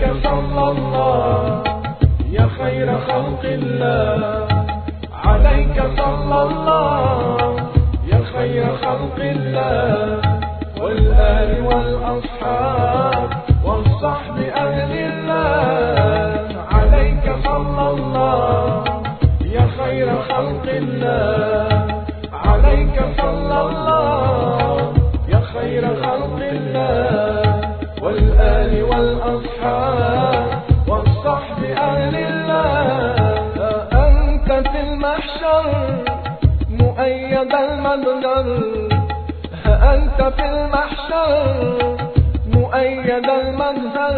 صلى الله يا خير خلق الله، عليك صلى الله يا خير خلق الله، والآل والأصحاب والصحب أهل الله. عليك صلى الله يا خير خلق الله، عليك صلى الله يا خير خلق الله، والآل والأصحاب والصحب أهل الله. أنت في المحشر مؤيد المنظر، أنت في المحشر مؤيد المنظر،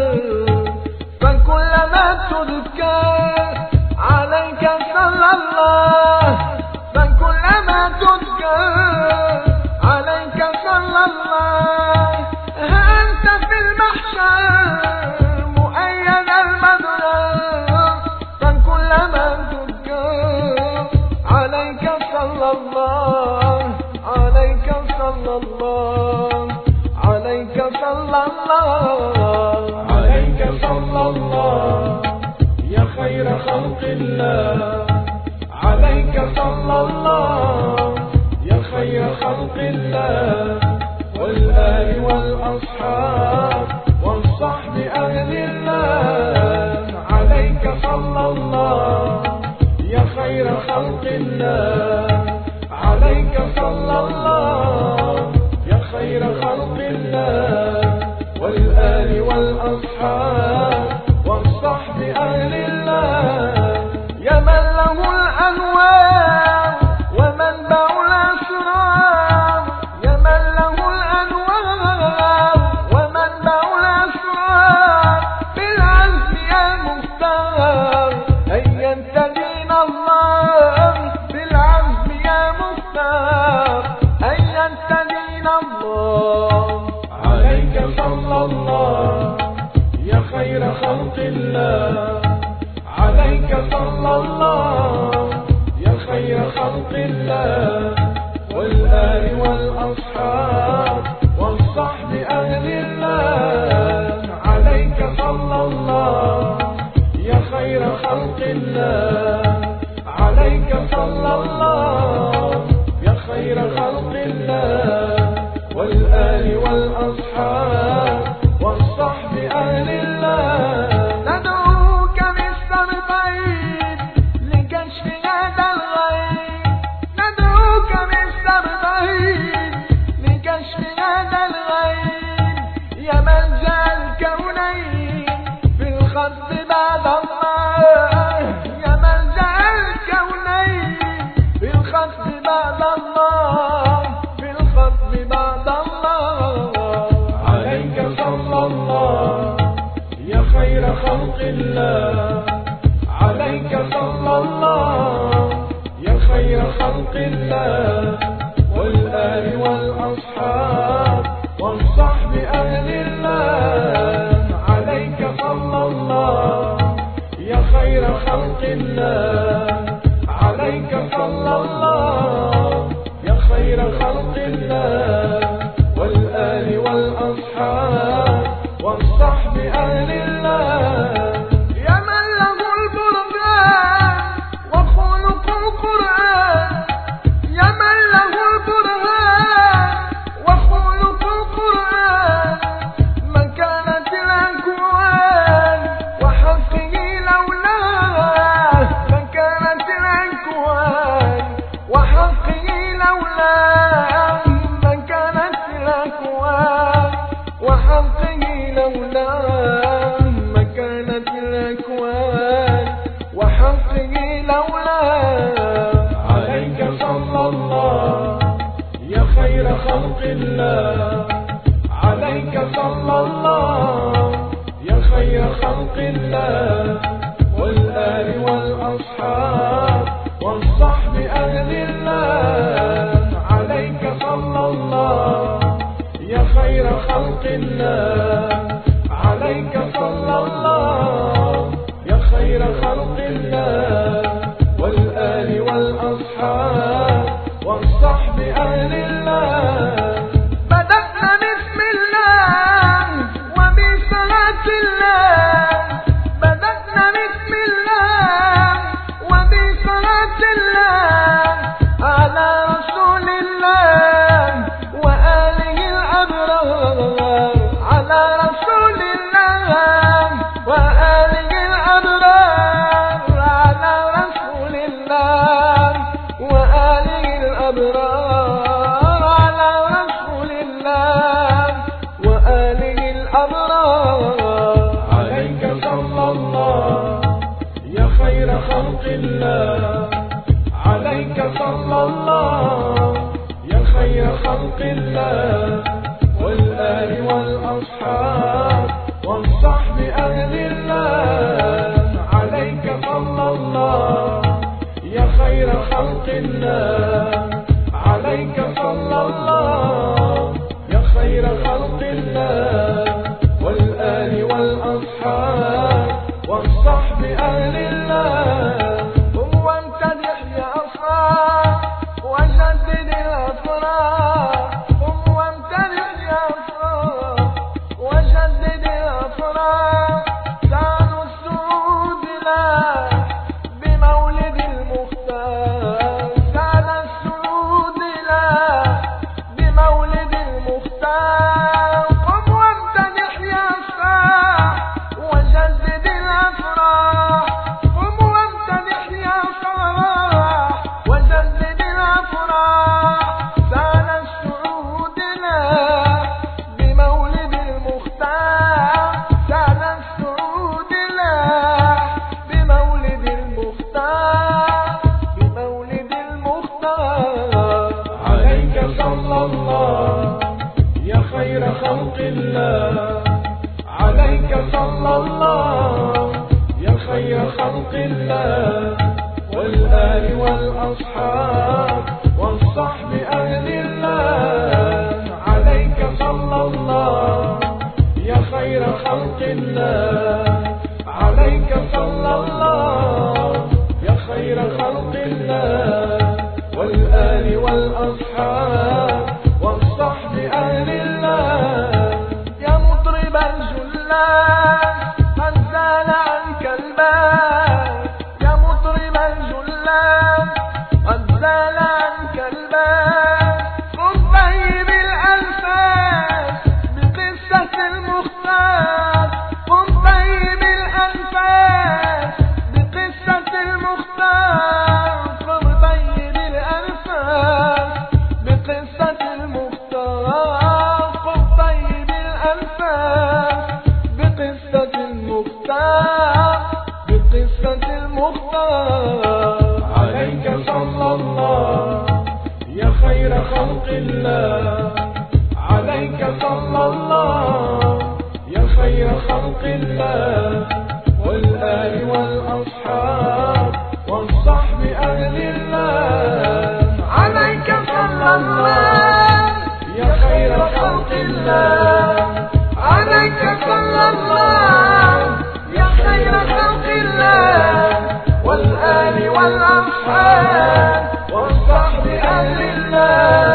فكلما تذكر عليك صلى الله، فكلما تذكر عليك صلى الله. أنت في المحشر مؤيد المنظر، فكلما تذكر عليك صلى الله، عليك صلى الله، عليك صلى الله، عليك صلى الله يا خير خلق الله، عليك صلى الله يا خير خلق الله، والآل والأصحاب والصحب أهل الله. عليك صلى الله يا خير خلق الله، عليك صلى الله يا خير خلق الله، والآل والأصحاب والصحب أهل الله. يا من له الأنوار ومنبع الأسرار، يا من له الأنوار ومنبع الأسرار، بالعزم يا مختار هيا دين الله، بالعزم يا مختار هيا دين الله. عليك صلى الله يا خير خلق الله، عليك صلى الله يا خير خلق الله، والآل والأصحاب والصحب أهل الله. عليك صلى الله يا خير خلق الله، عليك صلى الله يا خير خلق الله، والآل والأصحاب والصحب أهل الله. ندعوك بالسببين لكشف هذا الغيب، ندعوك بالسببين لكشف هذا الغيب، يا ملجأ الكونين في الخط بعد الله، يا ملجأ الكونين في الخط بعد الله، في الخط بعد الله. عليك صلى الله يا خير خلق الله، عليك صلى الله يا خير خلق الله، والآل والأصحاب والصحب أهل الله. عليك صلى الله يا خير خلق الله، عليك صلى الله يا خير خلق الله، والآل والأصحاب والصحب أهل الله. يا من له البرهان وخلق القرآن، يا من له البرهان وخلق القرآن، مكانة الأكوان وحقه لولاه، مكانة الأكوان وحقه لولاه، مكانة الأكوان وحقه لولاه، مكانة الأكوان وحقه لولاه. عليك صلى الله يا خير خلق الله، عليك صلى الله يا خير خلق الله، والآل والأصحاب والصحب أهل الله. عليك صلى الله يا خير خلق الله، عليك صلى الله يا خير خلق الله، والآل والأصحاب والصحب أهل الله. بدأنا بسم الله وبصلاة الله، الأبرار. عليك صلى الله يا خير خلق الله، عليك صلى الله يا خير خلق الله، والآل والأصحاب والصحب أهل الله. عليك صلى الله يا خير خلق الله، عليك صلى الله يا خير خلق الله، والآل والأصحاب والصحب أهل الله. قم وامتدح يا أفراح وجدد الأفراح، قم وامتدح يا أفراح وجدد الأفراح. شان السعود لاح بمولد المختار، شان السعود لاح بمولد المختار. قم وامتدح يا أفراح وجدد الأفراح، قم وامتدح يا أفراح وجدد الأفراح. شان السعود لاح بمولد المختار، شان السعود لاح بمولد المختار، بمولد المختار. عليك صلى الله يا خير خلق الله، عليك صلى الله يا خير خلق الله، والآل والأصحاب والصحب أهل الله. عليك صلى الله يا خير خلق الله، عليك صلى الله يا خير خلق الله، والآل والأصحاب والصحب أهل الله. يا مطرب الجلال قد زال عنك البال، يا مطرب الجلال قد زال عنك البال. قم طيب الألفاظ بقصة المختار، قم طيب الألفاظ بقصة المختار، قم طيب الألفاظ بقصة المختار، قم طيب الألفاظ بقصة المختار، بقصة المختار. عليك صلى الله يا خير خلق الله، عليك صلى الله يا خير خلق الله، والآل والأصحاب والصحب أهل الله. عليك صلى الله يا خير خلق الله، عليك صلى الله يا خير خلق الله، والآل والأصحاب والصحب أهل الله.